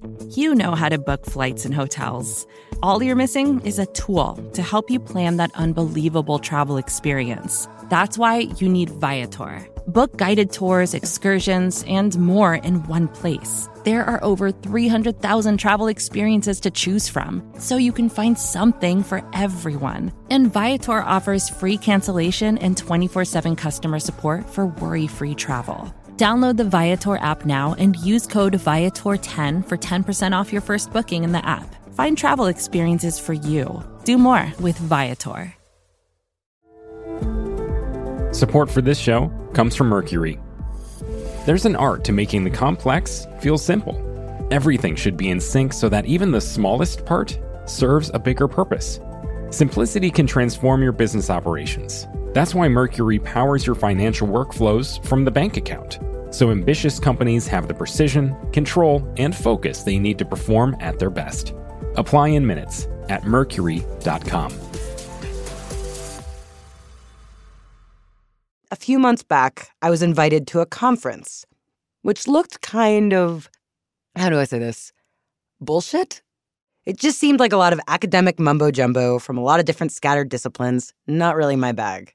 You know how to book flights and hotels. All you're missing is a tool to help you plan that unbelievable travel experience. That's why you need Viator. Book guided tours, excursions, and more in one place. There are over 300,000 travel experiences to choose from, so you can find something for everyone. And Viator offers free cancellation and 24/7 customer support for worry-free travel. Download the Viator app now and use code Viator10 for 10% off your first booking in the app. Find travel experiences for you. Do more with Viator. Support for this show comes from Mercury. There's an art to making the complex feel simple. Everything should be in sync so that even the smallest part serves a bigger purpose. Simplicity can transform your business operations. That's why Mercury powers your financial workflows from the bank account, so ambitious companies have the precision, control, and focus they need to perform at their best. Apply in minutes at Mercury.com. A few months back, I was invited to a conference, which looked kind of, how do I say this, bullshit? It just seemed like a lot of academic mumbo-jumbo from a lot of different scattered disciplines, not really my bag.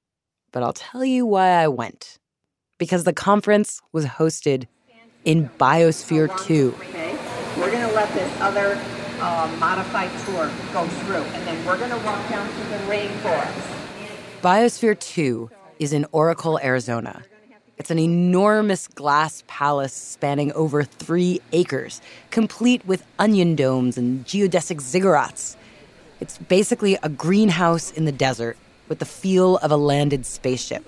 But I'll tell you why I went. Because the conference was hosted in Biosphere 2. Okay, we're going to let this other modified tour go through, and then we're going to walk down to the rainforest. Biosphere 2 is in Oracle, Arizona. It's an enormous glass palace spanning over 3 acres, complete with onion domes and geodesic ziggurats. It's basically a greenhouse in the desert with the feel of a landed spaceship.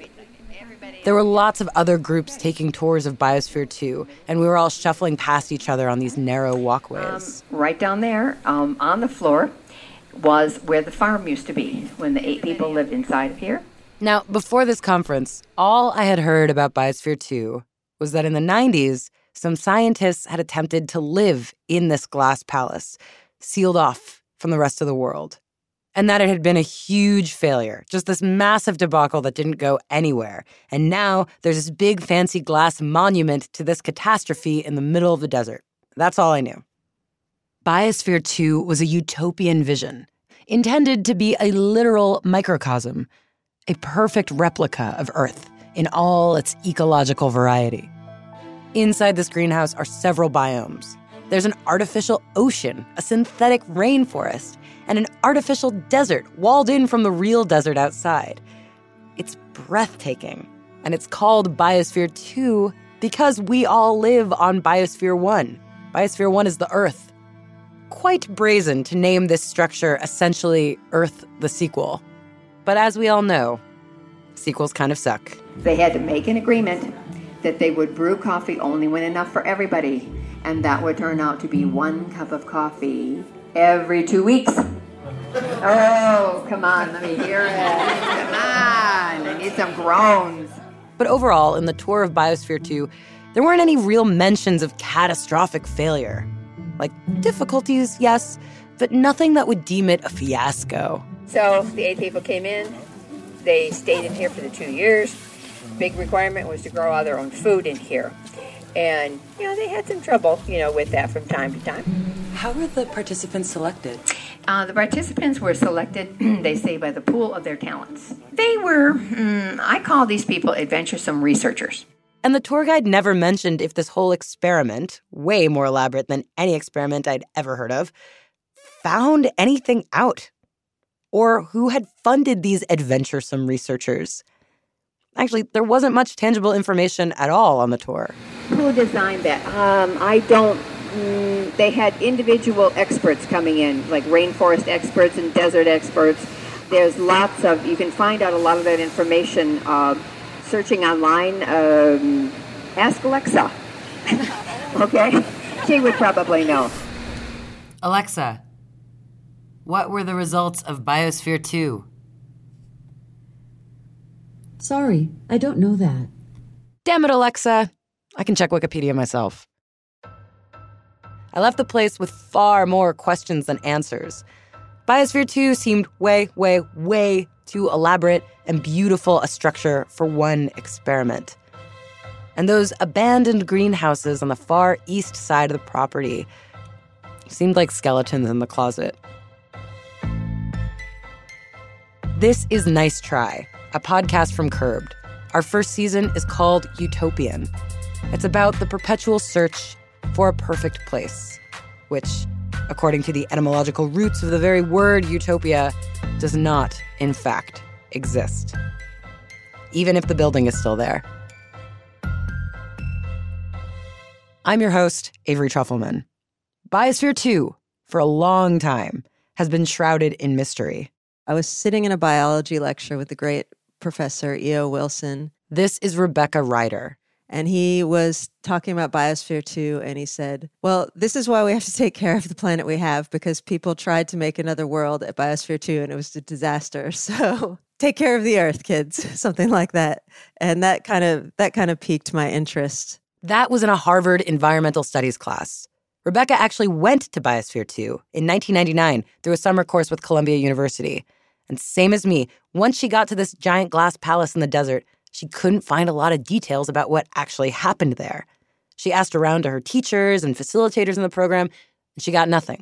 There were lots of other groups taking tours of Biosphere 2, and we were all shuffling past each other on these narrow walkways. Right down there, on the floor, was where the farm used to be, when the 8 people lived inside of here. Now, before this conference, all I had heard about Biosphere 2 was that in the 90s, some scientists had attempted to live in this glass palace, sealed off from the rest of the world, and that it had been a huge failure, just this massive debacle that didn't go anywhere. And now there's this big fancy glass monument to this catastrophe in the middle of the desert. That's all I knew. Biosphere 2 was a utopian vision, intended to be a literal microcosm, a perfect replica of Earth in all its ecological variety. Inside this greenhouse are several biomes. There's an artificial ocean, a synthetic rainforest, and an artificial desert walled in from the real desert outside. It's breathtaking, and it's called Biosphere 2 because we all live on Biosphere 1. Biosphere 1 is the Earth. Quite brazen to name this structure essentially Earth the Sequel. But as we all know, sequels kind of suck. They had to make an agreement that they would brew coffee only when enough for everybody, and that would turn out to be 1 cup of coffee every 2 weeks. Oh, come on, let me hear it. Come on, I need some groans. But overall, in the tour of Biosphere 2, there weren't any real mentions of catastrophic failure. Like, difficulties, yes, but nothing that would deem it a fiasco. So the 8 people came in. They stayed in here for the 2 years. Big requirement was to grow all their own food in here. And, they had some trouble, with that from time to time. How were the participants selected? The participants were selected, they say, by the pool of their talents. They were, I call these people adventuresome researchers. And the tour guide never mentioned if this whole experiment, way more elaborate than any experiment I'd ever heard of, found anything out. Or who had funded these adventuresome researchers. Actually, there wasn't much tangible information at all on the tour. Who designed that? They had individual experts coming in, like rainforest experts and desert experts. There's lots of, you can find out a lot of that information searching online. Ask Alexa. Okay? She would probably know. Alexa, what were the results of Biosphere 2? Sorry, I don't know that. Damn it, Alexa. I can check Wikipedia myself. I left the place with far more questions than answers. Biosphere 2 seemed way, way, way too elaborate and beautiful a structure for one experiment. And those abandoned greenhouses on the far east side of the property Seemed like skeletons in the closet. This is Nice Try, a podcast from Curbed. Our first season is called Utopian. It's about the perpetual search for a perfect place, which, according to the etymological roots of the very word utopia, does not, in fact, exist. Even if the building is still there. I'm your host, Avery Trufelman. Biosphere 2, for a long time, has been shrouded in mystery. I was sitting in a biology lecture with the great Professor E.O. Wilson. This is Rebecca Ryder. And he was talking about Biosphere 2, and he said, well, this is why we have to take care of the planet we have, because people tried to make another world at Biosphere 2, and it was a disaster. So take care of the Earth, kids, something like that. And that kind of piqued my interest. That was in a Harvard environmental studies class. Rebecca actually went to Biosphere 2 in 1999 through a summer course with Columbia University. And same as me, once she got to this giant glass palace in the desert, she couldn't find a lot of details about what actually happened there. She asked around to her teachers and facilitators in the program, and she got nothing.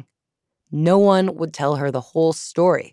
No one would tell her the whole story.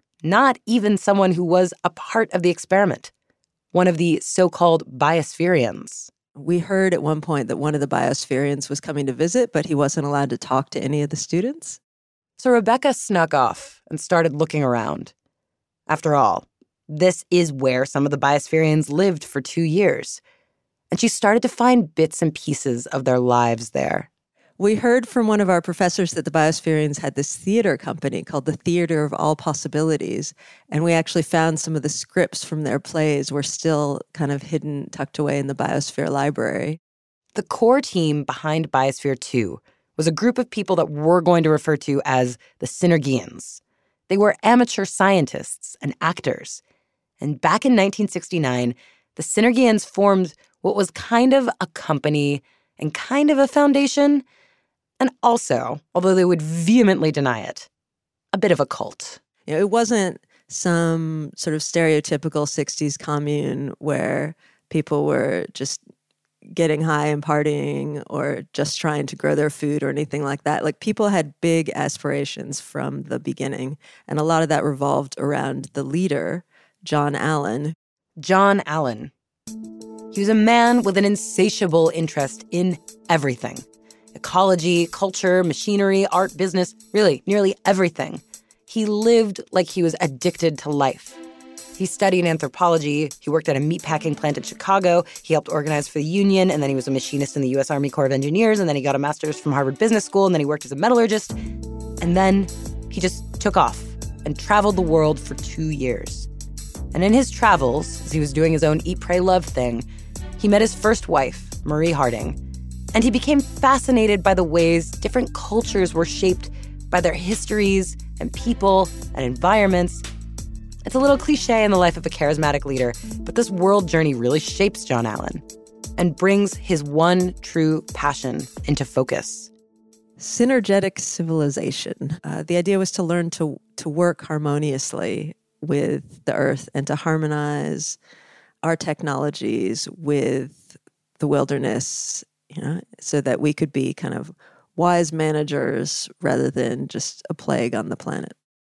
Not even someone who was a part of the experiment, one of the so-called biospherians. We heard at one point that one of the biospherians was coming to visit, but he wasn't allowed to talk to any of the students. So Rebecca snuck off and started looking around. After all, this is where some of the biospherians lived for 2 years. And she started to find bits and pieces of their lives there. We heard from one of our professors that the biospherians had this theater company called the Theater of All Possibilities. And we actually found some of the scripts from their plays were still kind of hidden, tucked away in the Biosphere Library. The core team behind Biosphere 2 was a group of people that we're going to refer to as the Synergians. They were amateur scientists and actors. And back in 1969, the Synergians formed what was kind of a company and kind of a foundation, and also, although they would vehemently deny it, a bit of a cult. You know, it wasn't some sort of stereotypical 60s commune where people were just getting high and partying or just trying to grow their food or anything like that. Like, people had big aspirations from the beginning, and a lot of that revolved around the leader, John Allen. John Allen. He was a man with an insatiable interest in everything. Ecology, culture, machinery, art, business, really, nearly everything. He lived like he was addicted to life. He studied anthropology. He worked at a meatpacking plant in Chicago. He helped organize for the Union, and then he was a machinist in the U.S. Army Corps of Engineers, and then he got a master's from Harvard Business School, and then he worked as a metallurgist. And then he just took off and traveled the world for 2 years. And in his travels, as he was doing his own eat, pray, love thing, he met his first wife, Marie Harding. And he became fascinated by the ways different cultures were shaped by their histories and people and environments. It's a little cliche in the life of a charismatic leader, but this world journey really shapes John Allen and brings his one true passion into focus. Synergetic civilization. The idea was to learn to work harmoniously with the earth and to harmonize our technologies with the wilderness, you know, so that we could be kind of wise managers rather than just a plague on the planet.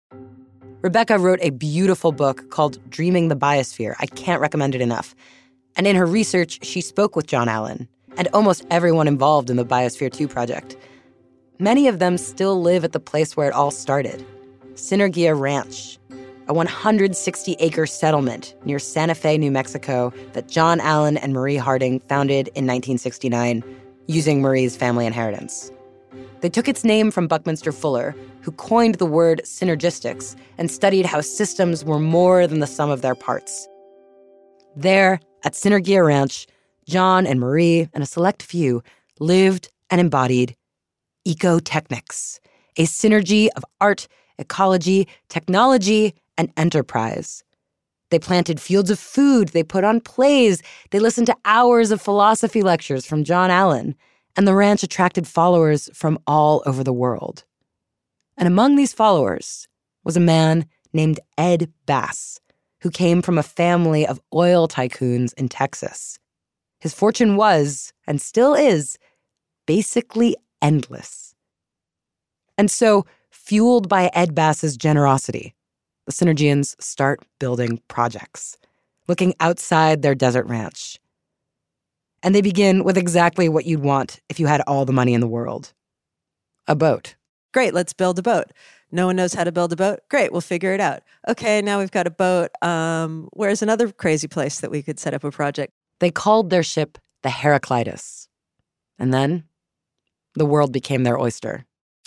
Rebecca wrote a beautiful book called Dreaming the Biosphere. I can't recommend it enough. And in her research, she spoke with John Allen and almost everyone involved in the Biosphere 2 project. Many of them still live at the place where it all started, Synergia Ranch, a 160-acre settlement near Santa Fe, New Mexico, that John Allen and Marie Harding founded in 1969 using Marie's family inheritance. They took its name from Buckminster Fuller, who coined the word synergistics and studied how systems were more than the sum of their parts. There, at Synergia Ranch, John and Marie and a select few lived and embodied ecotechnics, a synergy of art, ecology, technology, and enterprise. They planted fields of food, they put on plays, they listened to hours of philosophy lectures from John Allen, and the ranch attracted followers from all over the world. And among these followers was a man named Ed Bass, who came from a family of oil tycoons in Texas. His fortune was, and still is, basically endless. And so, fueled by Ed Bass's generosity, the Synergians start building projects, looking outside their desert ranch. And they begin with exactly what you'd want if you had all the money in the world. A boat. Great, let's build a boat. No one knows how to build a boat? Great, we'll figure it out. Okay, now we've got a boat. Where's another crazy place that we could set up a project? They called their ship the Heraclitus. And then the world became their oyster.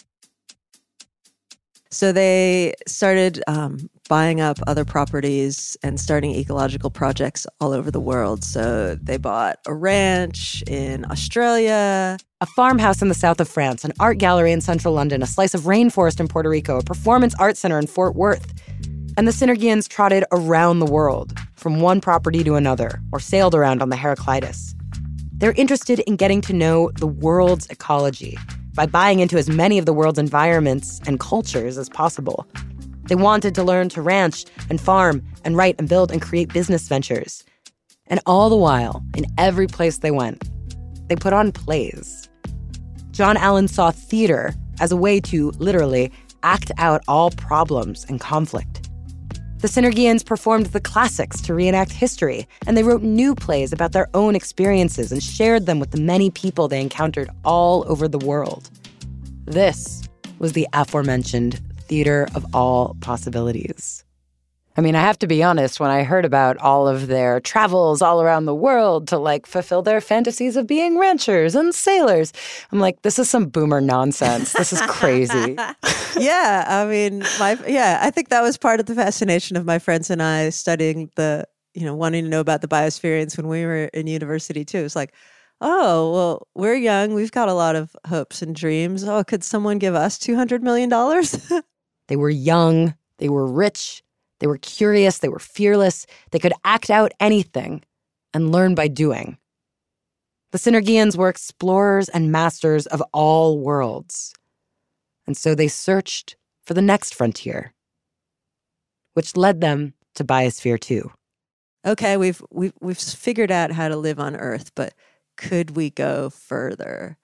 So they started buying up other properties and starting ecological projects all over the world. So they bought a ranch in Australia, a farmhouse in the south of France, an art gallery in central London, a slice of rainforest in Puerto Rico, a performance art center in Fort Worth. And the Synergians trotted around the world, from one property to another, or sailed around on the Heraclitus. They're interested in getting to know the world's ecology by buying into as many of the world's environments and cultures as possible. They wanted to learn to ranch and farm and write and build and create business ventures. And all the while, in every place they went, they put on plays. John Allen saw theater as a way to, literally, act out all problems and conflict. The Synergians performed the classics to reenact history, and they wrote new plays about their own experiences and shared them with the many people they encountered all over the world. This was the aforementioned theater of all possibilities. I mean, I have to be honest, when I heard about all of their travels all around the world to, fulfill their fantasies of being ranchers and sailors, I'm like, this is some boomer nonsense. This is crazy. Yeah, I mean, I think that was part of the fascination of my friends and I studying wanting to know about the biospheres when we were in university, too. It's like, oh, well, we're young. We've got a lot of hopes and dreams. Oh, could someone give us $200 million? They were young. They were rich. They were curious, they were fearless, they could act out anything and learn by doing. The Synergians were explorers and masters of all worlds. And so they searched for the next frontier, which led them to Biosphere 2. Okay, we've figured out how to live on Earth, but could we go further?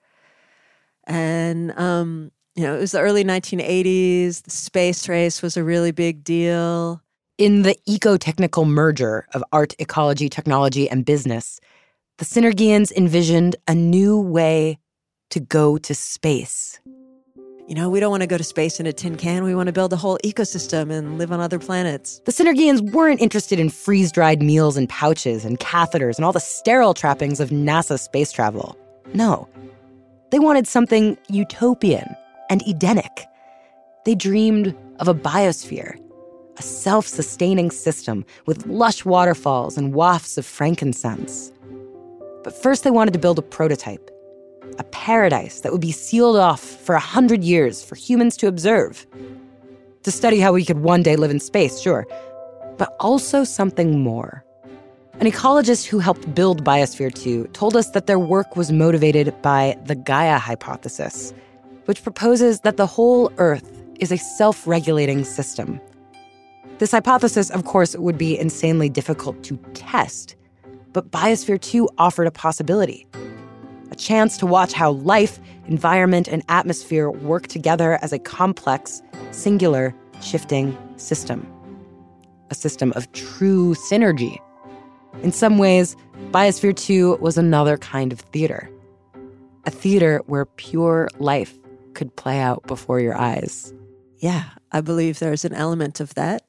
And it was the early 1980s, the space race was a really big deal. In the eco-technical merger of art, ecology, technology, and business, the Synergians envisioned a new way to go to space. We don't want to go to space in a tin can. We want to build a whole ecosystem and live on other planets. The Synergians weren't interested in freeze-dried meals and pouches and catheters and all the sterile trappings of NASA space travel. No. They wanted something utopian and Edenic. They dreamed of a biosphere, a self-sustaining system with lush waterfalls and wafts of frankincense. But first they wanted to build a prototype, a paradise that would be sealed off for 100 years for humans to observe, to study how we could one day live in space, sure, but also something more. An ecologist who helped build Biosphere 2 told us that their work was motivated by the Gaia hypothesis, which proposes that the whole Earth is a self-regulating system. This hypothesis, of course, would be insanely difficult to test, but Biosphere 2 offered a possibility, a chance to watch how life, environment, and atmosphere work together as a complex, singular, shifting system. A system of true synergy. In some ways, Biosphere 2 was another kind of theater. A theater where pure life could play out before your eyes. Yeah, I believe there's an element of that.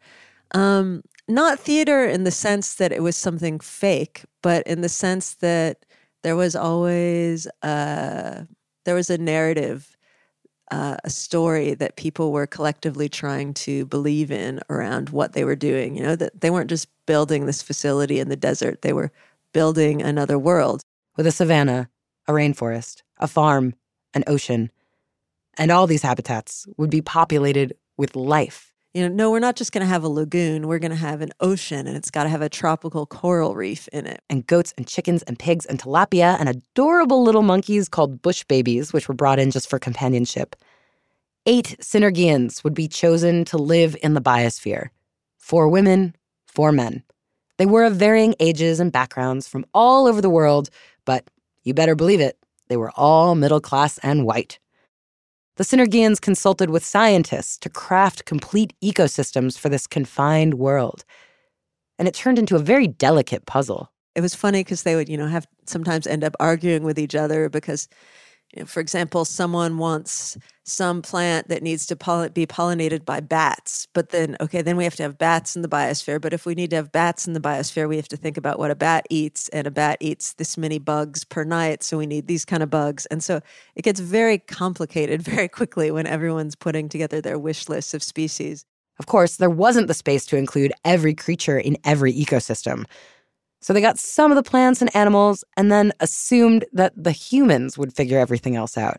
Not theater in the sense that it was something fake, but in the sense that there was always a narrative, a story that people were collectively trying to believe in around what they were doing. That they weren't just building this facility in the desert. They were building another world. With a savanna, a rainforest, a farm, an ocean. And all these habitats would be populated with life. No, we're not just going to have a lagoon. We're going to have an ocean, and it's got to have a tropical coral reef in it. And goats and chickens and pigs and tilapia and adorable little monkeys called bush babies, which were brought in just for companionship. 8 Synergians would be chosen to live in the biosphere. 4 women, 4 men. They were of varying ages and backgrounds from all over the world, but you better believe it, they were all middle class and white. The Synergians consulted with scientists to craft complete ecosystems for this confined world. And it turned into a very delicate puzzle. It was funny because they would, have sometimes end up arguing with each other because, for example, someone wants some plant that needs to be pollinated by bats. But then we have to have bats in the biosphere. But if we need to have bats in the biosphere, we have to think about what a bat eats. And a bat eats this many bugs per night. So we need these kind of bugs. And so it gets very complicated very quickly when everyone's putting together their wish lists of species. Of course, there wasn't the space to include every creature in every ecosystem. So they got some of the plants and animals and then assumed that the humans would figure everything else out.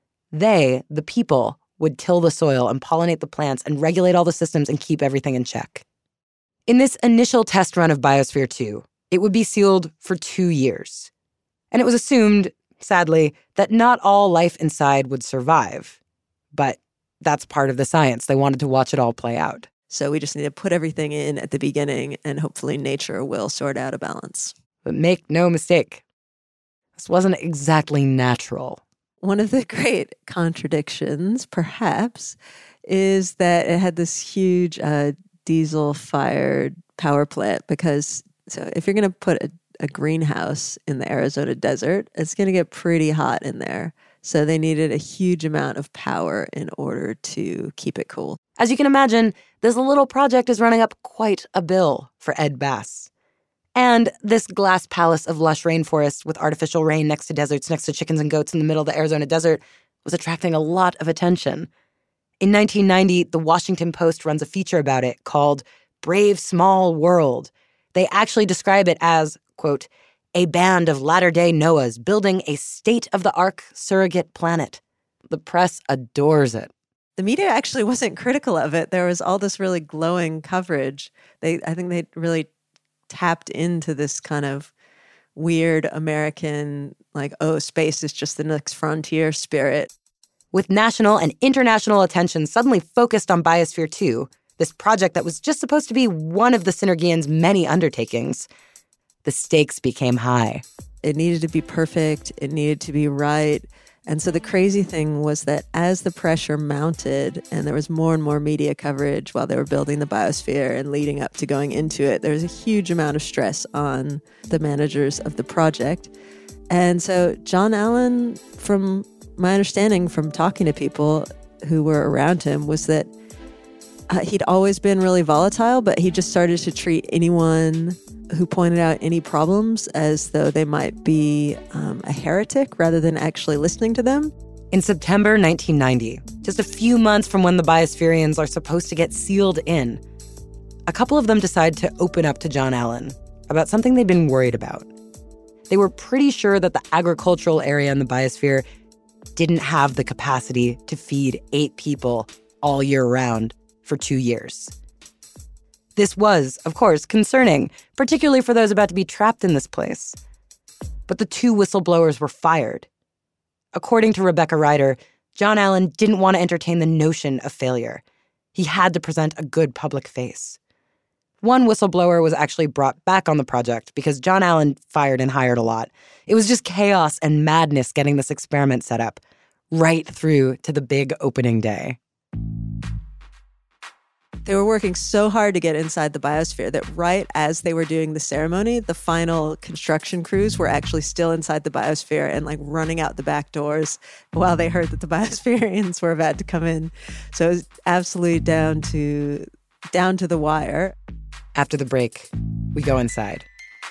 They, the people, would till the soil and pollinate the plants and regulate all the systems and keep everything in check. In this initial test run of Biosphere 2, it would be sealed for 2 years. And it was assumed, sadly, that not all life inside would survive. But that's part of the science. They wanted to watch it all play out. So we just need to put everything in at the beginning, and hopefully nature will sort out a balance. But make no mistake, this wasn't exactly natural. One of the great contradictions, perhaps, is that it had this huge diesel-fired power plant because if you're going to put a greenhouse in the Arizona desert, it's going to get pretty hot in there. So they needed a huge amount of power in order to keep it cool. As you can imagine, this little project is running up quite a bill for Ed Bass. And this glass palace of lush rainforest with artificial rain next to deserts, next to chickens and goats in the middle of the Arizona desert was attracting a lot of attention. In 1990, the Washington Post runs a feature about it called Brave Small World. They actually describe it as, quote, a band of latter-day Noahs building a state-of-the-art surrogate planet. The press adores it. The media actually wasn't critical of it. There was all this really glowing coverage. I think they really tapped into this kind of weird American, space is just the next frontier spirit. With national and international attention suddenly focused on Biosphere 2, this project that was just supposed to be one of the Synergians' many undertakings, the stakes became high. It needed to be perfect. It needed to be right. And so the crazy thing was that as the pressure mounted and there was more and more media coverage while they were building the biosphere and leading up to going into it, there was a huge amount of stress on the managers of the project. And so John Allen, from my understanding from talking to people who were around him, was that he'd always been really volatile, but he just started to treat anyone who pointed out any problems as though they might be a heretic rather than actually listening to them. In September 1990, just a few months from when the Biospherians are supposed to get sealed in, a couple of them decide to open up to John Allen about something they'd been worried about. They were pretty sure that the agricultural area in the biosphere didn't have the capacity to feed 8 people all year round for 2 years. This was, of course, concerning, particularly for those about to be trapped in this place. But the 2 whistleblowers were fired. According to Rebecca Ryder, John Allen didn't want to entertain the notion of failure. He had to present a good public face. One whistleblower was actually brought back on the project because John Allen fired and hired a lot. It was just chaos and madness getting this experiment set up, right through to the big opening day. They were working so hard to get inside the biosphere that right as they were doing the ceremony, the final construction crews were actually still inside the biosphere and running out the back doors while they heard that the Biospherians were about to come in. So it was absolutely down to the wire. After the break, we go inside.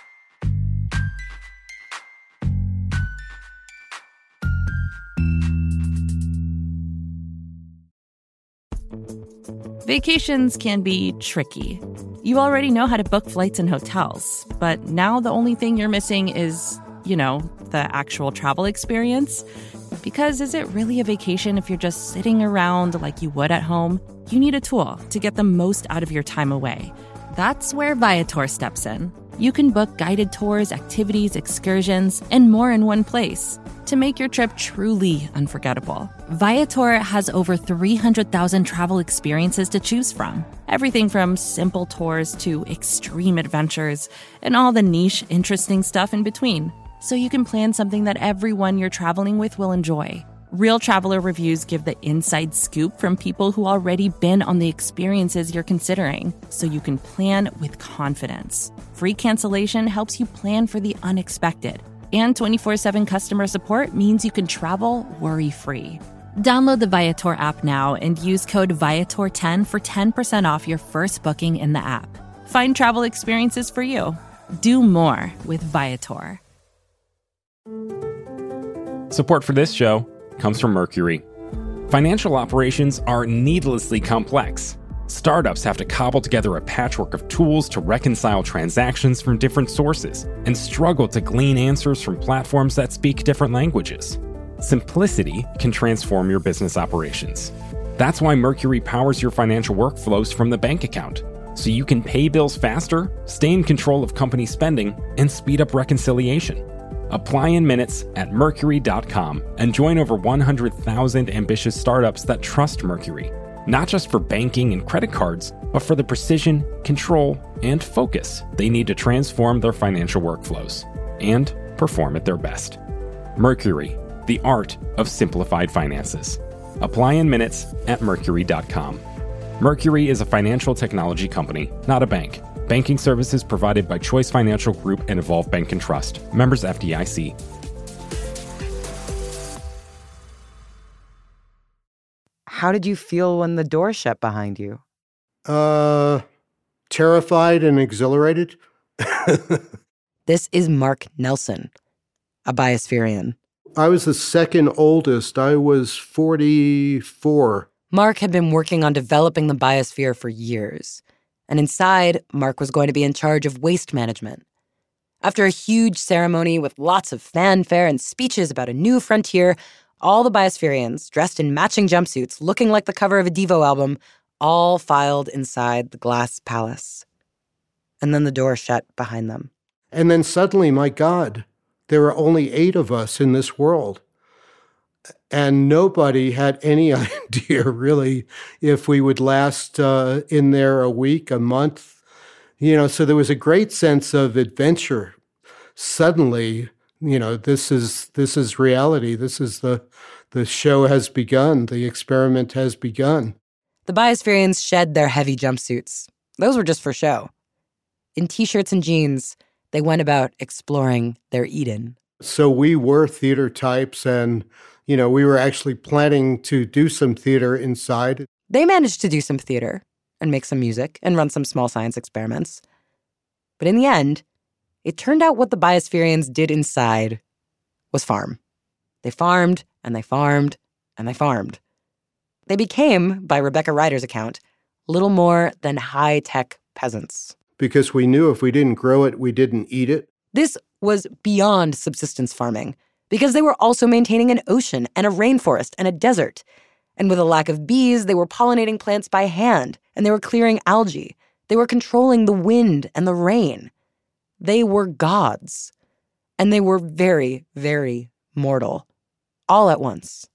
Vacations can be tricky. You already know how to book flights and hotels, but now the only thing you're missing is, the actual travel experience. Because is it really a vacation if you're just sitting around like you would at home? You need a tool to get the most out of your time away. That's where Viator steps in. You can book guided tours, activities, excursions, and more in one place to make your trip truly unforgettable. Viator has over 300,000 travel experiences to choose from. Everything from simple tours to extreme adventures and all the niche, interesting stuff in between. So you can plan something that everyone you're traveling with will enjoy. Real traveler reviews give the inside scoop from people who already been on the experiences you're considering, so you can plan with confidence. Free cancellation helps you plan for the unexpected. And 24/7 customer support means you can travel worry-free. Download the Viator app now and use code Viator10 for 10% off your first booking in the app. Find travel experiences for you. Do more with Viator. Support for this show comes from Mercury. Financial operations are needlessly complex. Startups have to cobble together a patchwork of tools to reconcile transactions from different sources and struggle to glean answers from platforms that speak different languages. Simplicity can transform your business operations. That's why Mercury powers your financial workflows from the bank account, so you can pay bills faster, stay in control of company spending, and speed up reconciliation. Apply in minutes at Mercury.com and join over 100,000 ambitious startups that trust Mercury, not just for banking and credit cards, but for the precision, control, and focus they need to transform their financial workflows and perform at their best. Mercury, the art of simplified finances. Apply in minutes at Mercury.com. Mercury is a financial technology company, not a bank. Banking services provided by Choice Financial Group and Evolve Bank and Trust. Members FDIC. How did you feel when the door shut behind you? Terrified and exhilarated. This is Mark Nelson, a biospherian. I was the second oldest. I was 44. Mark had been working on developing the biosphere for years. And inside, Mark was going to be in charge of waste management. After a huge ceremony with lots of fanfare and speeches about a new frontier, all the biospherians, dressed in matching jumpsuits, looking like the cover of a Devo album, all filed inside the glass palace. And then the door shut behind them. And then suddenly, my God, there were only 8 of us in this world. And nobody had any idea, really, if we would last in there a week, a month. So there was a great sense of adventure. Suddenly, this is reality. This is the show has begun. The experiment has begun. The biospherians shed their heavy jumpsuits. Those were just for show. In T-shirts and jeans, they went about exploring their Eden. So we were theater types, and we were actually planning to do some theater inside. They managed to do some theater and make some music and run some small science experiments. But in the end, it turned out what the biospherians did inside was farm. They farmed, and they farmed, and they farmed. They became, by Rebecca Ryder's account, little more than high-tech peasants. Because we knew if we didn't grow it, we didn't eat it. This was beyond subsistence farming, because they were also maintaining an ocean and a rainforest and a desert. And with a lack of bees, they were pollinating plants by hand, and they were clearing algae. They were controlling the wind and the rain. They were gods. And they were very, very mortal, all at once.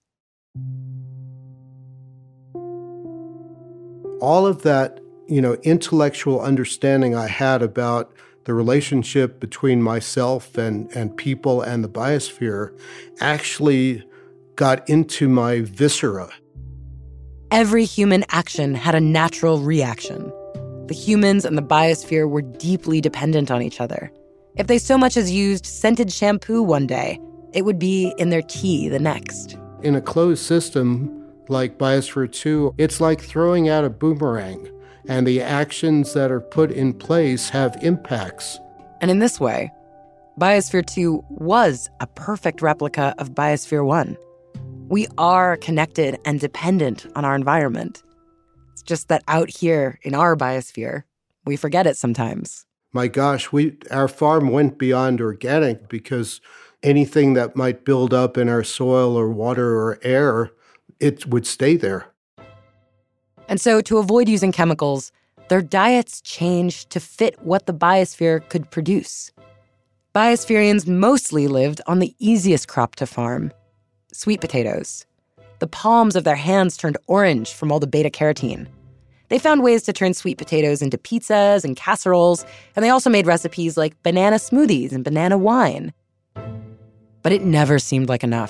All of that, intellectual understanding I had about the relationship between myself and people and the biosphere actually got into my viscera. Every human action had a natural reaction. The humans and the biosphere were deeply dependent on each other. If they so much as used scented shampoo one day, it would be in their tea the next. In a closed system like Biosphere 2, it's like throwing out a boomerang, and the actions that are put in place have impacts. And in this way, Biosphere 2 was a perfect replica of Biosphere 1. We are connected and dependent on our environment. It's just that out here in our biosphere, we forget it sometimes. My gosh, our farm went beyond organic because anything that might build up in our soil or water or air, it would stay there. And so to avoid using chemicals, their diets changed to fit what the biosphere could produce. Biospherians mostly lived on the easiest crop to farm, sweet potatoes. The palms of their hands turned orange from all the beta-carotene. They found ways to turn sweet potatoes into pizzas and casseroles, and they also made recipes like banana smoothies and banana wine. But it never seemed like enough.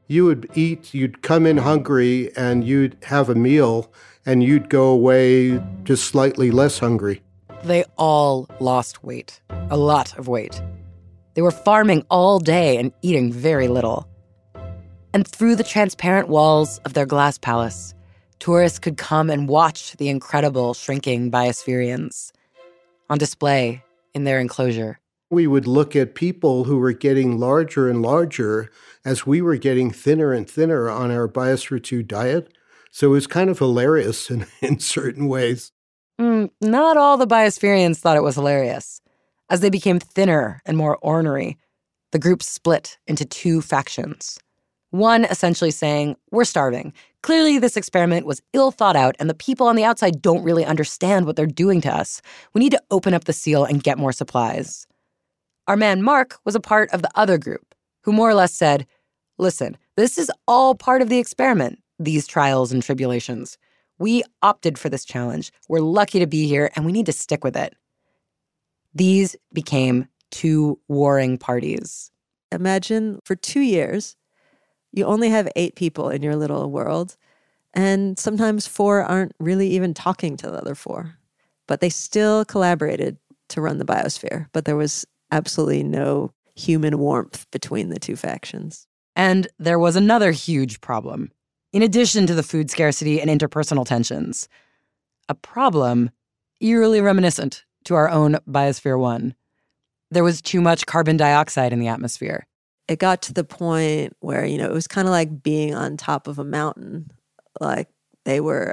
You would eat, you'd come in hungry, and you'd have a meal, and you'd go away just slightly less hungry. They all lost weight, a lot of weight. They were farming all day and eating very little. And through the transparent walls of their glass palace, tourists could come and watch the incredible shrinking biospherians on display in their enclosure. We would look at people who were getting larger and larger as we were getting thinner and thinner on our Biosphere 2 diet. So it was kind of hilarious in certain ways. Not all the biospherians thought it was hilarious. As they became thinner and more ornery, the group split into two factions. One essentially saying, we're starving. Clearly this experiment was ill thought out and the people on the outside don't really understand what they're doing to us. We need to open up the seal and get more supplies. Our man Mark was a part of the other group, who more or less said, listen, this is all part of the experiment, these trials and tribulations. We opted for this challenge. We're lucky to be here, and we need to stick with it. These became two warring parties. Imagine for 2 years, you only have 8 people in your little world, and sometimes 4 aren't really even talking to the other 4. But they still collaborated to run the biosphere, but there was absolutely no human warmth between the two factions. And there was another huge problem. In addition to the food scarcity and interpersonal tensions, a problem eerily reminiscent to our own Biosphere 1. There was too much carbon dioxide in the atmosphere. It got to the point where, it was kind of like being on top of a mountain. Like they were,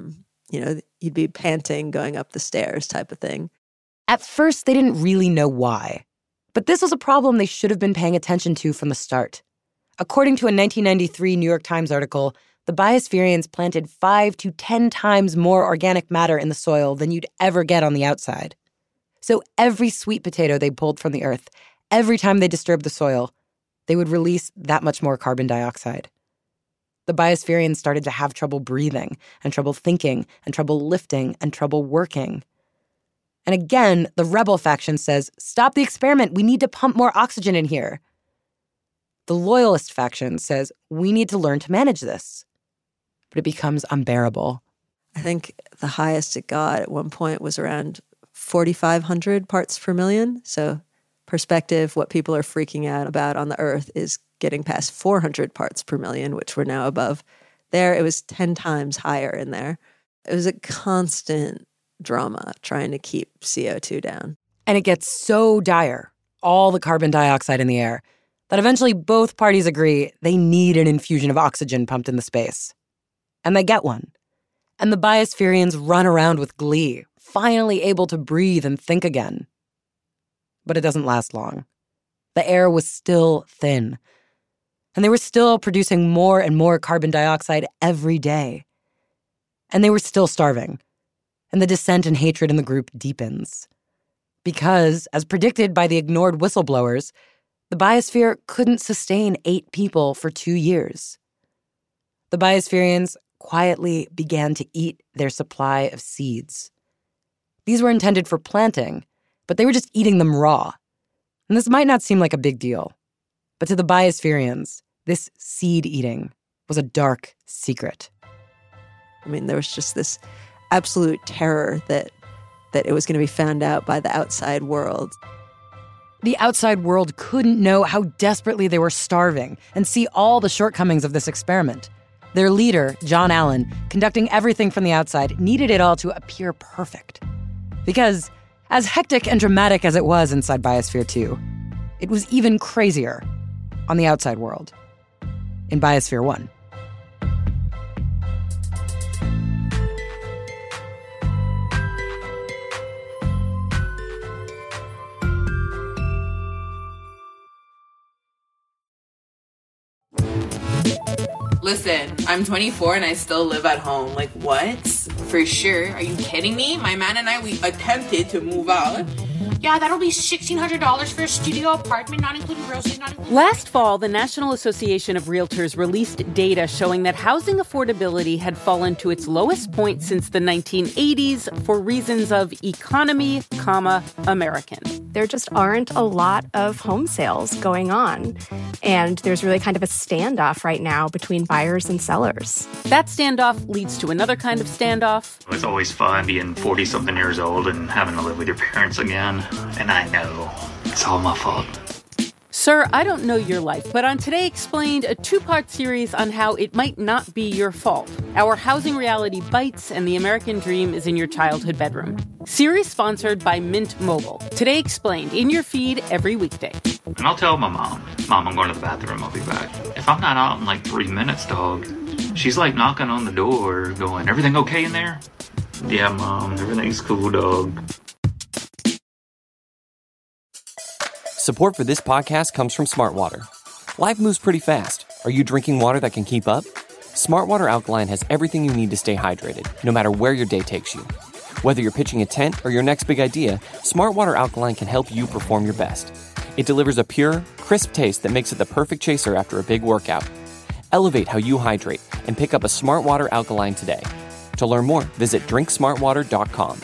you'd be panting going up the stairs type of thing. At first, they didn't really know why. But this was a problem they should have been paying attention to from the start. According to a 1993 New York Times article, the biospherians planted 5 to 10 times more organic matter in the soil than you'd ever get on the outside. So every sweet potato they pulled from the earth, every time they disturbed the soil, they would release that much more carbon dioxide. The biospherians started to have trouble breathing, and trouble thinking, and trouble lifting, and trouble working. And again, the rebel faction says, stop the experiment, we need to pump more oxygen in here. The loyalist faction says, we need to learn to manage this. But it becomes unbearable. I think the highest it got at one point was around 4,500 parts per million. So perspective, what people are freaking out about on the Earth is getting past 400 parts per million, which we're now above. There, it was 10 times higher in there. It was a constant drama trying to keep CO2 down. And it gets so dire, all the carbon dioxide in the air, that eventually both parties agree they need an infusion of oxygen pumped in the space. And they get one. And the biospherians run around with glee, finally able to breathe and think again. But it doesn't last long. The air was still thin. And they were still producing more and more carbon dioxide every day. And they were still starving. And the dissent and hatred in the group deepens. Because, as predicted by the ignored whistleblowers, the biosphere couldn't sustain 8 people for 2 years. The biospherians quietly began to eat their supply of seeds. These were intended for planting, but they were just eating them raw. And this might not seem like a big deal, but to the biospherians, this seed eating was a dark secret. I mean, there was just this absolute terror that it was going to be found out by the outside world. The outside world couldn't know how desperately they were starving and see all the shortcomings of this experiment. Their leader, John Allen, conducting everything from the outside, needed it all to appear perfect. Because, as hectic and dramatic as it was inside Biosphere 2, it was even crazier on the outside world, in Biosphere 1. Listen, I'm 24 and I still live at home. Like, what? For sure. Are you kidding me? My man and I, we attempted to move out. Yeah, that'll be $1,600 for a studio apartment, not including groceries, not including... Last fall, the National Association of Realtors released data showing that housing affordability had fallen to its lowest point since the 1980s for reasons of economy, American. There just aren't a lot of home sales going on. And there's really kind of a standoff right now between buyers and sellers. That standoff leads to another kind of standoff. It's always fun being 40-something years old and having to live with your parents again. And I know it's all my fault. Sir, I don't know your life, but on Today Explained, a two-part series on how it might not be your fault. Our housing reality bites and the American dream is in your childhood bedroom. Series sponsored by Mint Mobile. Today Explained, in your feed every weekday. And I'll tell my mom, I'm going to the bathroom, I'll be back. If I'm not out in like 3 minutes, dog, she's like knocking on the door going, everything okay in there? Yeah, Mom, everything's cool, dog. Support for this podcast comes from Smartwater. Life moves pretty fast. Are you drinking water that can keep up? Smartwater Alkaline has everything you need to stay hydrated, no matter where your day takes you. Whether you're pitching a tent or your next big idea, Smartwater Alkaline can help you perform your best. It delivers a pure, crisp taste that makes it the perfect chaser after a big workout. Elevate how you hydrate and pick up a Smartwater Alkaline today. To learn more, visit drinksmartwater.com.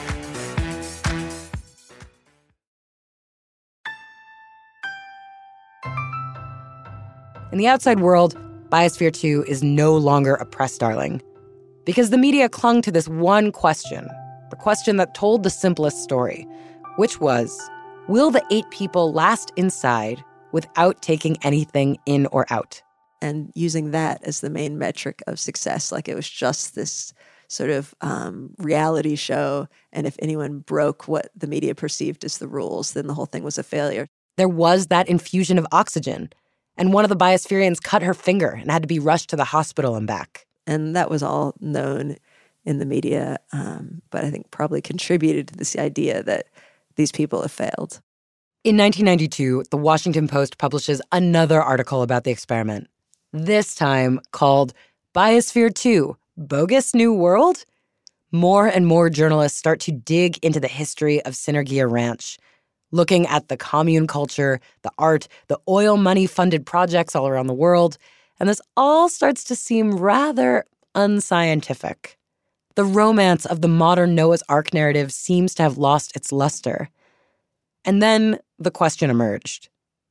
In the outside world, Biosphere 2 is no longer a press darling because the media clung to this one question, the question that told the simplest story, which was, will the 8 people last inside without taking anything in or out? And using that as the main metric of success, like it was just this sort of reality show, and if anyone broke what the media perceived as the rules, then the whole thing was a failure. There was that infusion of oxygen, and one of the Biospherians cut her finger and had to be rushed to the hospital and back. And that was all known in the media, but I think probably contributed to this idea that these people have failed. In 1992, the Washington Post publishes another article about the experiment, this time called Biosphere 2, Bogus New World? More and more journalists start to dig into the history of Synergia Ranch, looking at the commune culture, the art, the oil money-funded projects all around the world, and this all starts to seem rather unscientific. The romance of the modern Noah's Ark narrative seems to have lost its luster. And then the question emerged.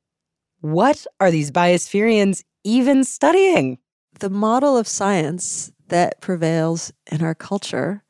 What are these Biospherians even studying? The model of science that prevails in our culture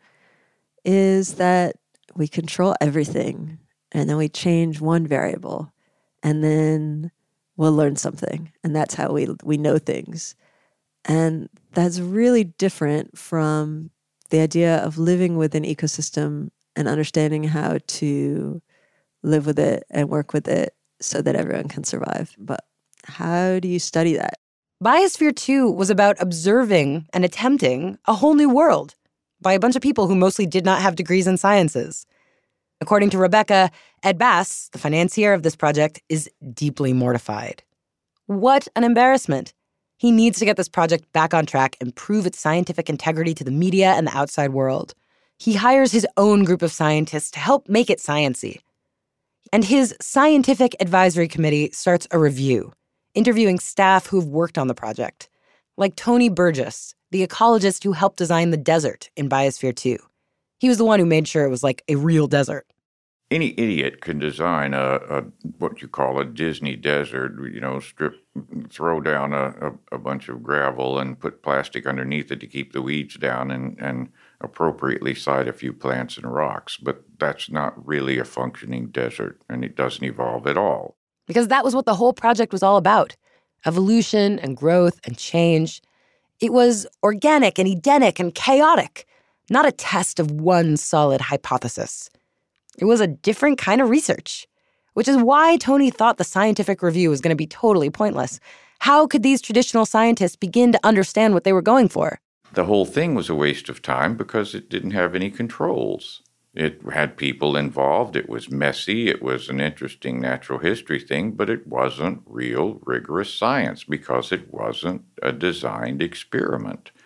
is that we control everything, and then we change one variable, and then we'll learn something. And that's how we know things. And that's really different from the idea of living with an ecosystem and understanding how to live with it and work with it so that everyone can survive. But how do you study that? Biosphere 2 was about observing and attempting a whole new world by a bunch of people who mostly did not have degrees in sciences. According to Rebecca, Ed Bass, the financier of this project, is deeply mortified. What an embarrassment. He needs to get this project back on track and prove its scientific integrity to the media and the outside world. He hires his own group of scientists to help make it science-y. And his scientific advisory committee starts a review, interviewing staff who've worked on the project, like Tony Burgess, the ecologist who helped design the desert in Biosphere 2. He was the one who made sure it was like a real desert. Any idiot can design a what you call a Disney desert, throw down a bunch of gravel and put plastic underneath it to keep the weeds down and appropriately site a few plants and rocks. But that's not really a functioning desert, and it doesn't evolve at all. Because that was what the whole project was all about. Evolution and growth and change. It was organic and Edenic and chaotic, not a test of one solid hypothesis. It was a different kind of research, which is why Tony thought the scientific review was going to be totally pointless. How could these traditional scientists begin to understand what they were going for? The whole thing was a waste of time because it didn't have any controls. It had people involved. It was messy. It was an interesting natural history thing, but it wasn't real, rigorous science because it wasn't a designed experiment.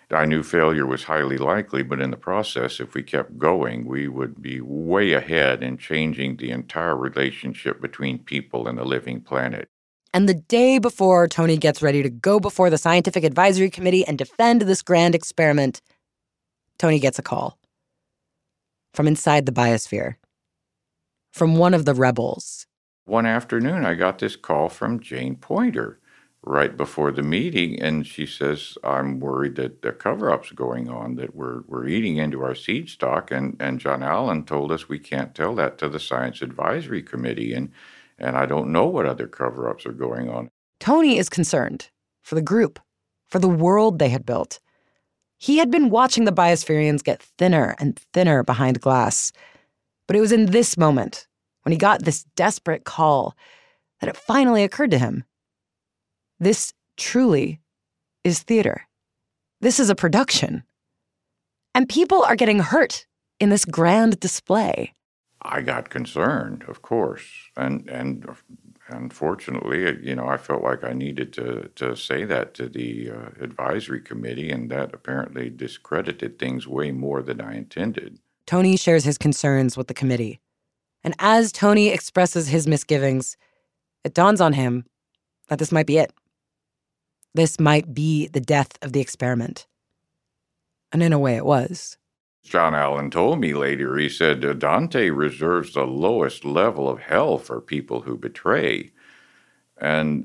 I knew failure was highly likely, but in the process, if we kept going, we would be way ahead in changing the entire relationship between people and the living planet. And the day before Tony gets ready to go before the Scientific Advisory Committee and defend this grand experiment, Tony gets a call from inside the biosphere, from one of the rebels. One afternoon, I got this call from Jane Poynter right before the meeting, and she says, I'm worried that the cover-up's going on, that we're eating into our seed stock, and John Allen told us we can't tell that to the Science Advisory Committee, and I don't know what other cover-ups are going on. Tony is concerned for the group, for the world they had built. He had been watching the biospherians get thinner and thinner behind glass. But it was in this moment, when he got this desperate call, that it finally occurred to him. This truly is theater. This is a production. And people are getting hurt in this grand display. I got concerned, of course. And unfortunately, I felt like I needed to say that to the advisory committee, and that apparently discredited things way more than I intended. Tony shares his concerns with the committee. And as Tony expresses his misgivings, it dawns on him that this might be it. This might be the death of the experiment. And in a way, it was. John Allen told me later, he said, Dante reserves the lowest level of hell for people who betray. And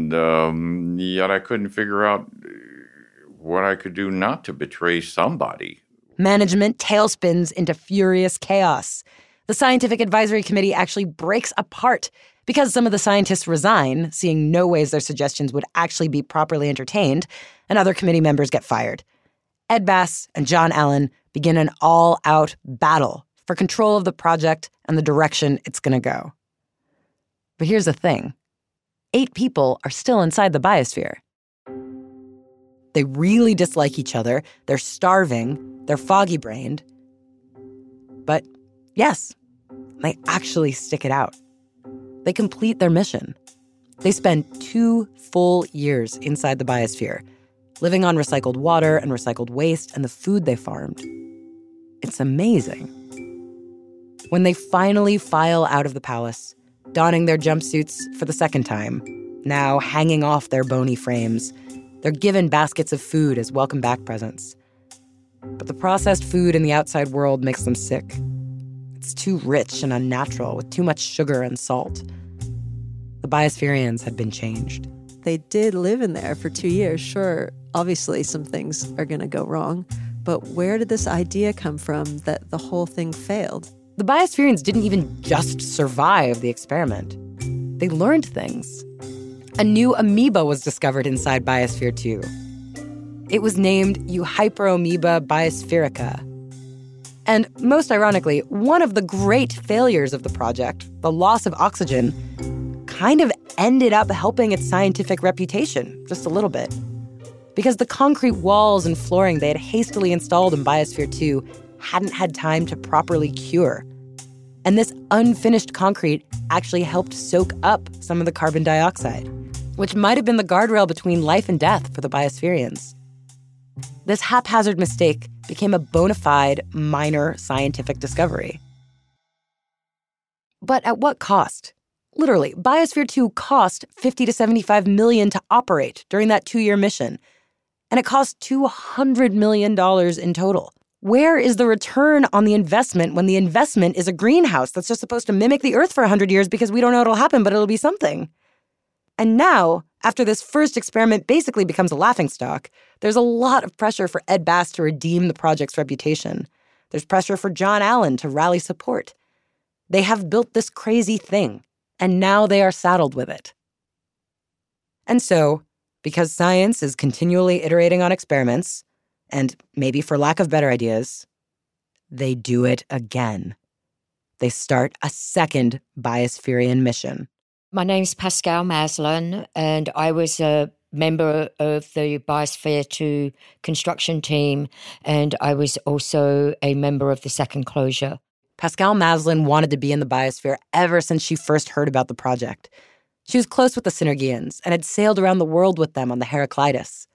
yet I couldn't figure out what I could do not to betray somebody. Management tailspins into furious chaos. The Scientific Advisory Committee actually breaks apart because some of the scientists resign, seeing no ways their suggestions would actually be properly entertained, and other committee members get fired. Ed Bass and John Allen begin an all-out battle for control of the project and the direction it's going to go. But here's the thing. 8 people are still inside the biosphere. They really dislike each other. They're starving. They're foggy-brained. But yes, they actually stick it out. They complete their mission. They spend 2 full years inside the biosphere, living on recycled water and recycled waste and the food they farmed. It's amazing. When they finally file out of the palace, donning their jumpsuits for the second time, now hanging off their bony frames, they're given baskets of food as welcome back presents. But the processed food in the outside world makes them sick. It's too rich and unnatural with too much sugar and salt. The biospherians had been changed. They did live in there for 2 years. Sure, obviously some things are going to go wrong. But where did this idea come from that the whole thing failed? The biospherians didn't even just survive the experiment. They learned things. A new amoeba was discovered inside Biosphere 2. It was named Euhyperomoeba biosphaerica. And most ironically, one of the great failures of the project, the loss of oxygen, kind of ended up helping its scientific reputation just a little bit. Because the concrete walls and flooring they had hastily installed in Biosphere 2 hadn't had time to properly cure. And this unfinished concrete actually helped soak up some of the carbon dioxide, which might have been the guardrail between life and death for the biospherians. This haphazard mistake became a bona fide minor scientific discovery. But at what cost? Literally, Biosphere 2 cost $50 to $75 million to operate during that 2-year mission. And it cost $200 million in total. Where is the return on the investment when the investment is a greenhouse that's just supposed to mimic the Earth for 100 years because we don't know what'll happen, but it'll be something? And now, after this first experiment basically becomes a laughingstock, there's a lot of pressure for Ed Bass to redeem the project's reputation. There's pressure for John Allen to rally support. They have built this crazy thing, and now they are saddled with it. And so, because science is continually iterating on experiments, and maybe for lack of better ideas, they do it again. They start a second biospherian mission. My name's Pascal Maslin, and I was a member of the Biosphere 2 construction team, and I was also a member of the second closure. Pascal Maslin wanted to be in the biosphere ever since she first heard about the project. She was close with the Synergians and had sailed around the world with them on the Heraclitus.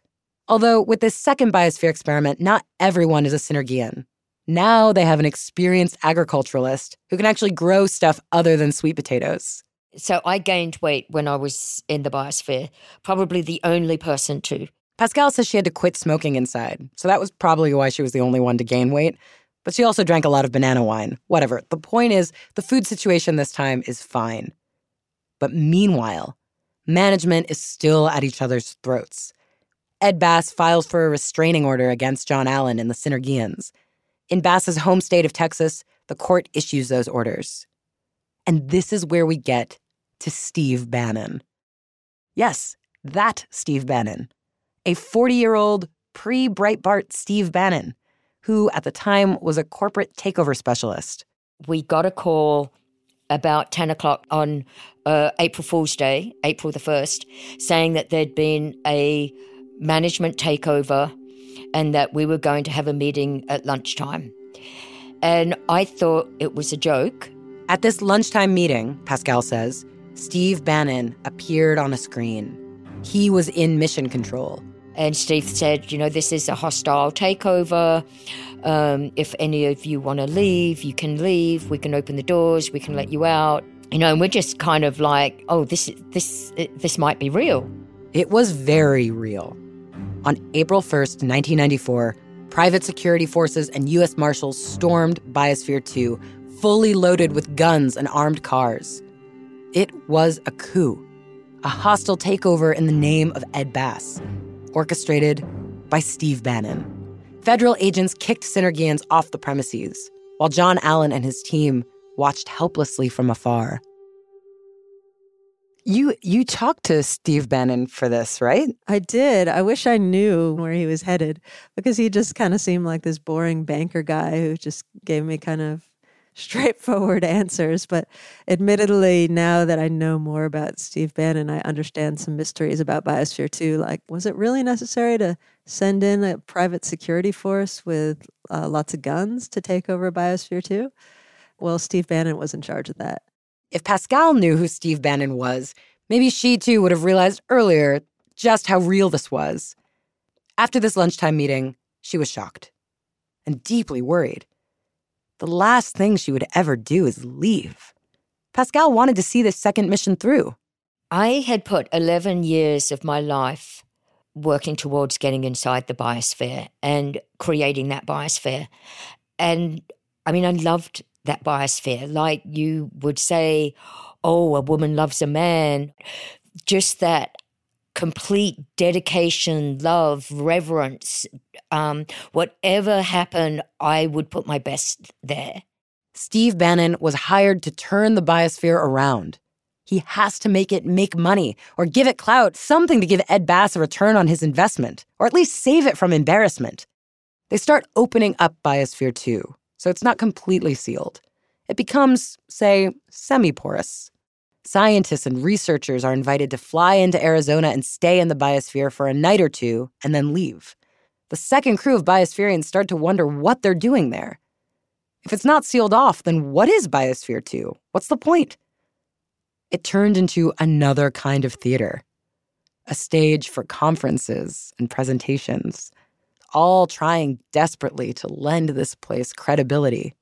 Although with this second biosphere experiment, not everyone is a Synergian. Now they have an experienced agriculturalist who can actually grow stuff other than sweet potatoes. So I gained weight when I was in the biosphere, probably the only person to. Pascal says she had to quit smoking inside, so that was probably why she was the only one to gain weight. But she also drank a lot of banana wine. Whatever. The point is, the food situation this time is fine. But meanwhile, management is still at each other's throats. Ed Bass files for a restraining order against John Allen and the Synergians. In Bass's home state of Texas, the court issues those orders. And this is where we get to Steve Bannon. Yes, that Steve Bannon. A 40-year-old pre-Breitbart Steve Bannon, who at the time was a corporate takeover specialist. We got a call about 10 o'clock on April Fool's Day, April the 1st, saying that there'd been a management takeover and that we were going to have a meeting at lunchtime. And I thought it was a joke. At this lunchtime meeting, Pascal says, Steve Bannon appeared on a screen. He was in mission control. And Steve said, this is a hostile takeover. If any of you want to leave, you can leave. We can open the doors. We can let you out. And we're just kind of like, oh, this might be real. It was very real. On April 1st, 1994, private security forces and U.S. Marshals stormed Biosphere 2, fully loaded with guns and armed cars. It was a coup, a hostile takeover in the name of Ed Bass, orchestrated by Steve Bannon. Federal agents kicked Synergians off the premises, while John Allen and his team watched helplessly from afar. You talked to Steve Bannon for this, right? I did. I wish I knew where he was headed, because he just kind of seemed like this boring banker guy who just gave me kind of straightforward answers. But admittedly, now that I know more about Steve Bannon, I understand some mysteries about Biosphere 2. Like, was it really necessary to send in a private security force with lots of guns to take over Biosphere 2? Well, Steve Bannon was in charge of that. If Pascal knew who Steve Bannon was, maybe she too would have realized earlier just how real this was. After this lunchtime meeting, she was shocked and deeply worried. The last thing she would ever do is leave. Pascal wanted to see this second mission through. I had put 11 years of my life working towards getting inside the biosphere and creating that biosphere. And I loved that biosphere. Like you would say, oh, a woman loves a man. Just that complete dedication, love, reverence. Whatever happened, I would put my best there. Steve Bannon was hired to turn the biosphere around. He has to make it make money or give it clout, something to give Ed Bass a return on his investment, or at least save it from embarrassment. They start opening up Biosphere 2, so it's not completely sealed. It becomes, say, semi-porous. Scientists and researchers are invited to fly into Arizona and stay in the biosphere for a night or two and then leave. The second crew of biospherians start to wonder what they're doing there. If it's not sealed off, then what is Biosphere 2? What's the point? It turned into another kind of theater, a stage for conferences and presentations, all trying desperately to lend this place credibility.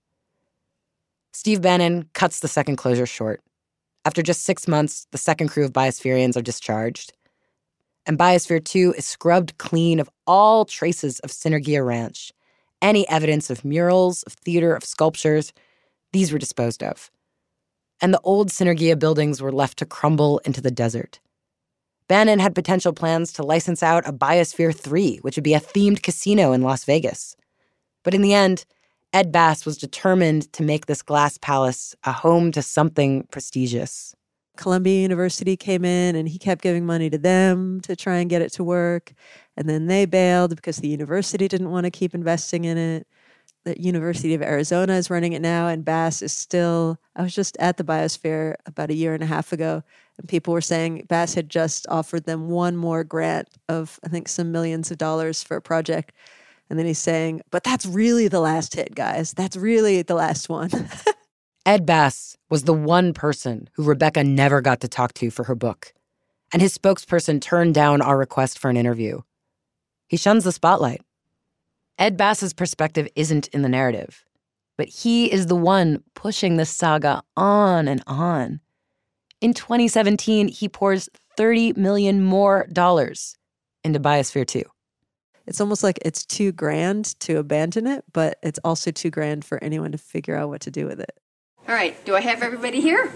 Steve Bannon cuts the second closure short. After just 6 months, the second crew of biospherians are discharged. And Biosphere 2 is scrubbed clean of all traces of Synergia Ranch. Any evidence of murals, of theater, of sculptures, these were disposed of. And the old Synergia buildings were left to crumble into the desert. Bannon had potential plans to license out a Biosphere 3, which would be a themed casino in Las Vegas. But in the end, Ed Bass was determined to make this glass palace a home to something prestigious. Columbia University came in and he kept giving money to them to try and get it to work. And then they bailed because the university didn't want to keep investing in it. The University of Arizona is running it now, and Bass is still... I was just at the Biosphere about a year and a half ago, and people were saying Bass had just offered them one more grant of, I think, some millions of dollars for a project. And then he's saying, but that's really the last hit, guys. That's really the last one. Ed Bass was the one person who Rebecca never got to talk to for her book. And his spokesperson turned down our request for an interview. He shuns the spotlight. Ed Bass's perspective isn't in the narrative, but he is the one pushing this saga on and on. In 2017, he pours $30 million more into Biosphere 2. It's almost like it's too grand to abandon it, but it's also too grand for anyone to figure out what to do with it. All right, do I have everybody here?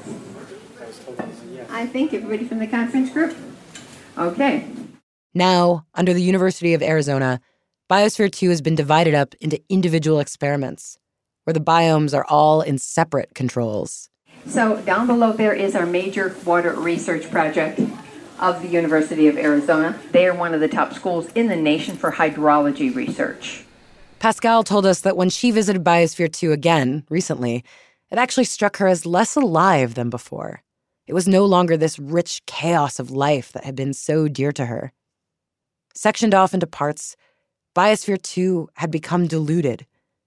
I think everybody from the conference group. Okay. Now, under the University of Arizona, Biosphere 2 has been divided up into individual experiments, where the biomes are all in separate controls. So down below there is our major water research project of the University of Arizona. They are one of the top schools in the nation for hydrology research. Pascal told us that when she visited Biosphere 2 again recently, it actually struck her as less alive than before. It was no longer this rich chaos of life that had been so dear to her. Sectioned off into parts, Biosphere 2 had become diluted.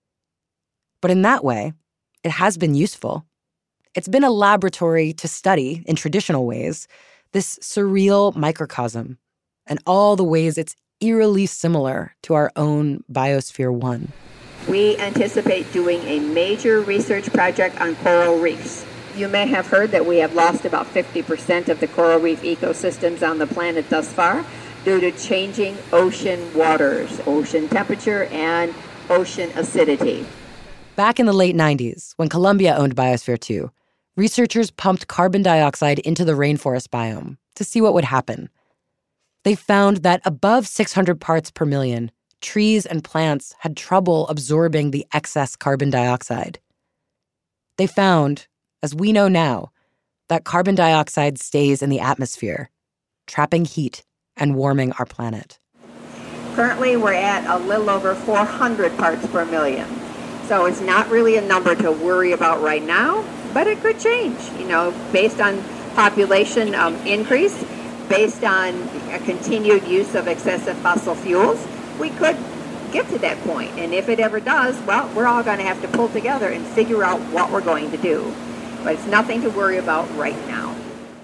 But in that way, it has been useful. It's been a laboratory to study, in traditional ways, this surreal microcosm and all the ways it's eerily similar to our own Biosphere 1. We anticipate doing a major research project on coral reefs. You may have heard that we have lost about 50% of the coral reef ecosystems on the planet thus far due to changing ocean waters, ocean temperature, and ocean acidity. Back in the late 90s, when Columbia owned Biosphere 2, researchers pumped carbon dioxide into the rainforest biome to see what would happen. They found that above 600 parts per million, trees and plants had trouble absorbing the excess carbon dioxide. They found, as we know now, that carbon dioxide stays in the atmosphere, trapping heat and warming our planet. Currently, we're at a little over 400 parts per million. So it's not really a number to worry about right now, but it could change, based on population increase, based on a continued use of excessive fossil fuels. We could get to that point. And if it ever does, well, we're all going to have to pull together and figure out what we're going to do. But it's nothing to worry about right now.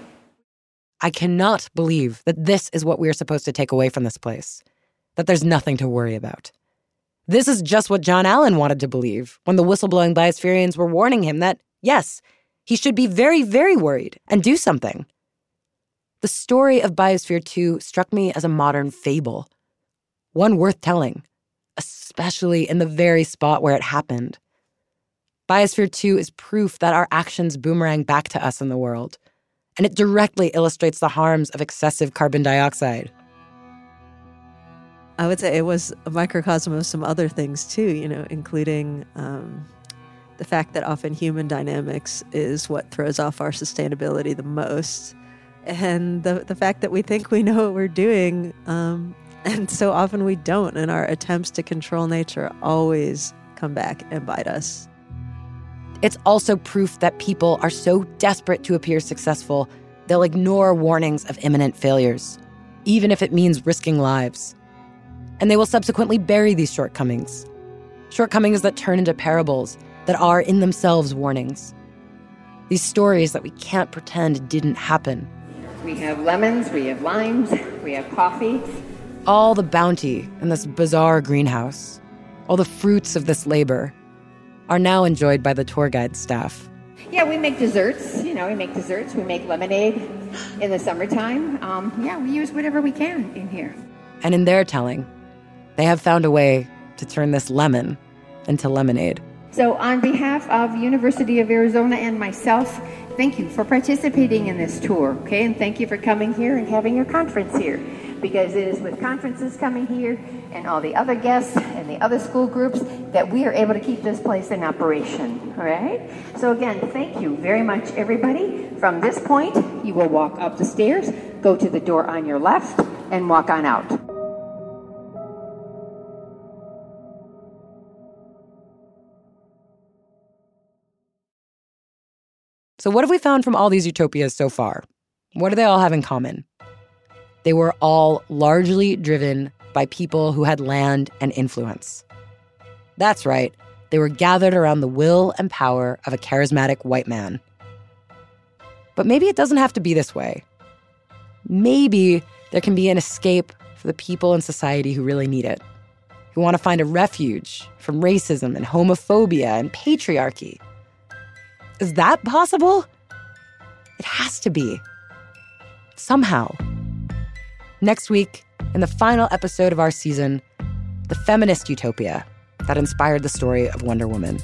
I cannot believe that this is what we're supposed to take away from this place, that there's nothing to worry about. This is just what John Allen wanted to believe when the whistleblowing biospherians were warning him that, yes, he should be very, very worried and do something. The story of Biosphere 2 struck me as a modern fable, one worth telling, especially in the very spot where it happened. Biosphere 2 is proof that our actions boomerang back to us in the world, and it directly illustrates the harms of excessive carbon dioxide. I would say it was a microcosm of some other things too, including the fact that often human dynamics is what throws off our sustainability the most. And the fact that we think we know what we're doing, and so often we don't, and our attempts to control nature always come back and bite us. It's also proof that people are so desperate to appear successful, they'll ignore warnings of imminent failures, even if it means risking lives. And they will subsequently bury these shortcomings that turn into parables that are in themselves warnings. These stories that we can't pretend didn't happen. We have lemons, we have limes, we have coffee. All the bounty in this bizarre greenhouse, all the fruits of this labor, are now enjoyed by the tour guide staff. Yeah, we make desserts. We make lemonade in the summertime. We use whatever we can in here. And in their telling, they have found a way to turn this lemon into lemonade. So on behalf of University of Arizona and myself, thank you for participating in this tour, okay? And thank you for coming here and having your conference here, because it is with conferences coming here and all the other guests and the other school groups that we are able to keep this place in operation, all right? So again, thank you very much, everybody. From this point, you will walk up the stairs, go to the door on your left, and walk on out. So what have we found from all these utopias so far? What do they all have in common? They were all largely driven by people who had land and influence. That's right, they were gathered around the will and power of a charismatic white man. But maybe it doesn't have to be this way. Maybe there can be an escape for the people in society who really need it, who want to find a refuge from racism and homophobia and patriarchy. Is that possible? It has to be. Somehow. Next week, in the final episode of our season, the feminist utopia that inspired the story of Wonder Woman.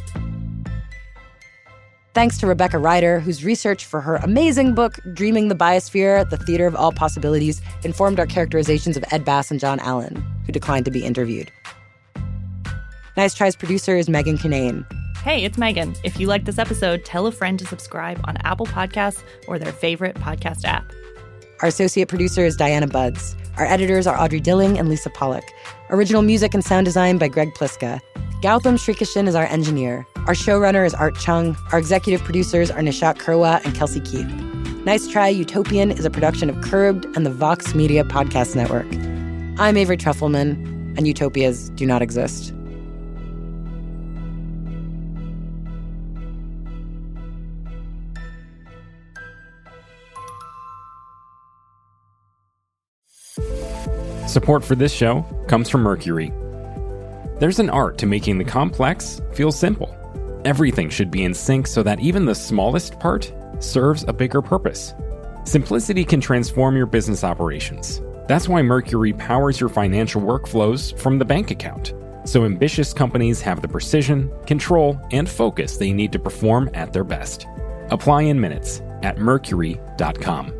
Thanks to Rebecca Ryder, whose research for her amazing book, Dreaming the Biosphere, The Theater of All Possibilities, informed our characterizations of Ed Bass and John Allen, who declined to be interviewed. Nice Try's producer is Megan Kinane. Hey, it's Megan. If you like this episode, tell a friend to subscribe on Apple Podcasts or their favorite podcast app. Our associate producer is Diana Buds. Our editors are Audrey Dilling and Lisa Pollock. Original music and sound design by Greg Pliska. Gautam Srikishan is our engineer. Our showrunner is Art Chung. Our executive producers are Nishat Kurwa and Kelsey Keith. Nice Try Utopian is a production of Curbed and the Vox Media Podcast Network. I'm Avery Trufelman, and utopias do not exist. Support for this show comes from Mercury. There's an art to making the complex feel simple. Everything should be in sync so that even the smallest part serves a bigger purpose. Simplicity can transform your business operations. That's why Mercury powers your financial workflows from the bank account, so ambitious companies have the precision, control, and focus they need to perform at their best. Apply in minutes at mercury.com.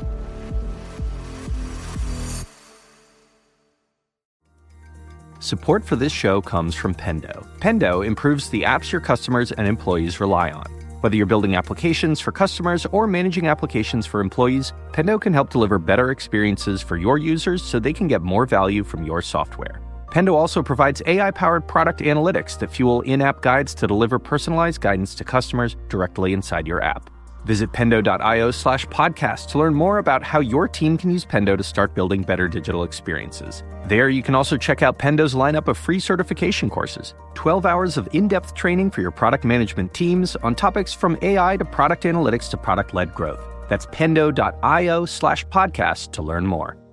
Support for this show comes from Pendo. Pendo improves the apps your customers and employees rely on. Whether you're building applications for customers or managing applications for employees, Pendo can help deliver better experiences for your users so they can get more value from your software. Pendo also provides AI-powered product analytics that fuel in-app guides to deliver personalized guidance to customers directly inside your app. Visit pendo.io/podcast to learn more about how your team can use Pendo to start building better digital experiences. There, you can also check out Pendo's lineup of free certification courses, 12 hours of in-depth training for your product management teams on topics from AI to product analytics to product-led growth. That's pendo.io/podcast to learn more.